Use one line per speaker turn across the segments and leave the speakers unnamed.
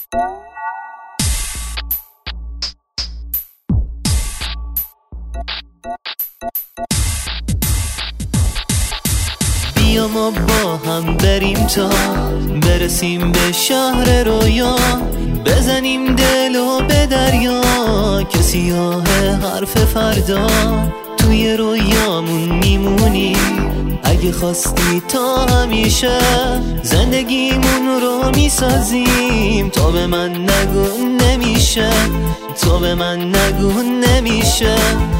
بیا ما با هم بریم تا برسیم به شهر رویا، بزنیم دلو به دریا که سیاه حرف فردا. توی رویامون میمونی اگه خواستی تا همیشه، زندگیمون رو میسازیم تا به من نگو نمیشه، تا به من نگو نمیشه.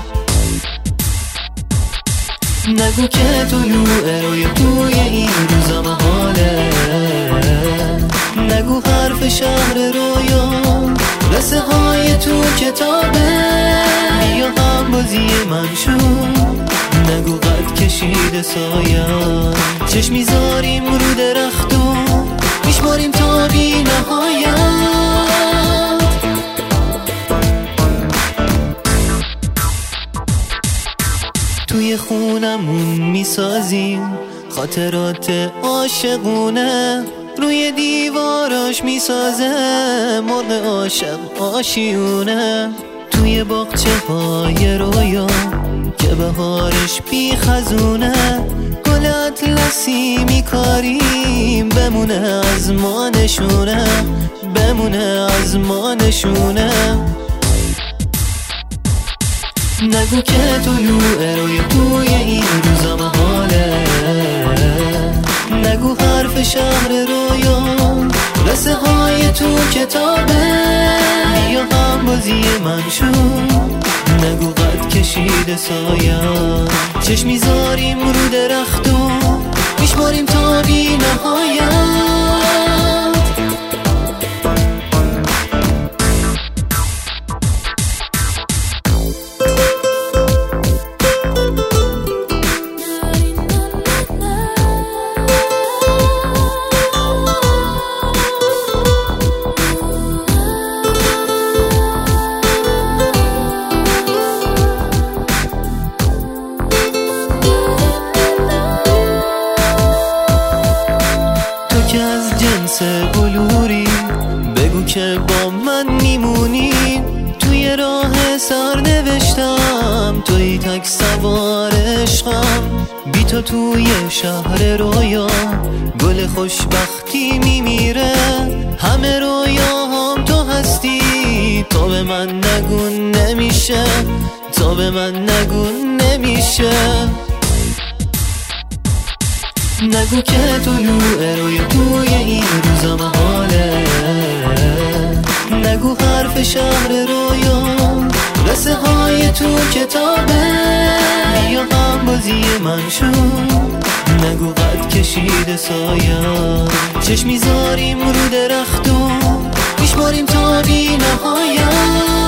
نگو که طلوع روی توی این روزا محاله، نگو حرف شهر رویا قصه های تو کتابه. بیا هم بازی من شو، نگو قد کشیده سایه، چشم میذاریم رو درخت و میشماریم تا بی نهایت. توی خونمون میسازیم خاطرات عاشقونه، روی دیواراش میسازه مرغ عاشق آشیونه. توی باغچه های رویا که بهارش بی خزونه، گل اطلسی میکاریم بمونه از ما نشونه، بمونه از ما نشونه. نگو که طلوع روی توی این روزا محاله، نگو حرف شهر رویا قصه های تو کتابه. یا هم بازی من شو، نگو قد کشیده سایه، چشم میذاریم رو درخت و میشماریم تا بی نهایت. که از جنس بلوری بگو که با من میمونی. توی راه سر نوشتم توی تک سوار عشقم، بی تو توی شهر رویا گل خوشبختی میمیره. همه رویاهام تو هستی، تو به من نگو نمیشه، تو به من نگو نمیشه. نگو که طلوع روی توی این روزا محاله، نگو حرف شهر رویا قصه های تو کتابه. یا هم بازی من شو، نگو قد کشیده سایه، چشم میذاریم رو درخت و میشماریم تا بی نهایت.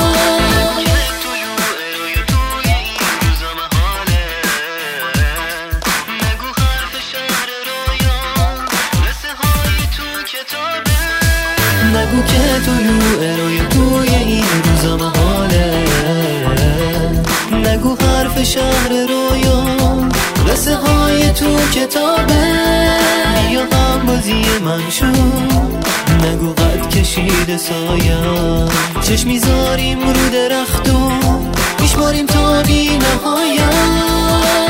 نگو که طلوع روی توی این روزا محاله، نگو حرف شهر رویا قصه های تو کتابه. یا هم بازی من شو، نگو قد کشیده سایه، چشم میذاریم رو درخت و میشماریم تا بی نهایت.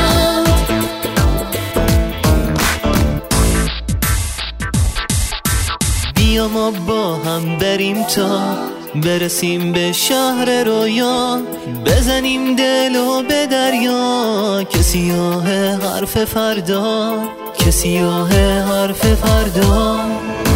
بیا ما با هم بریم تا برسیم به شهر رویا، بزنیم دلو به دریا که سیاه حرف فردا، که سیاه حرف فردا.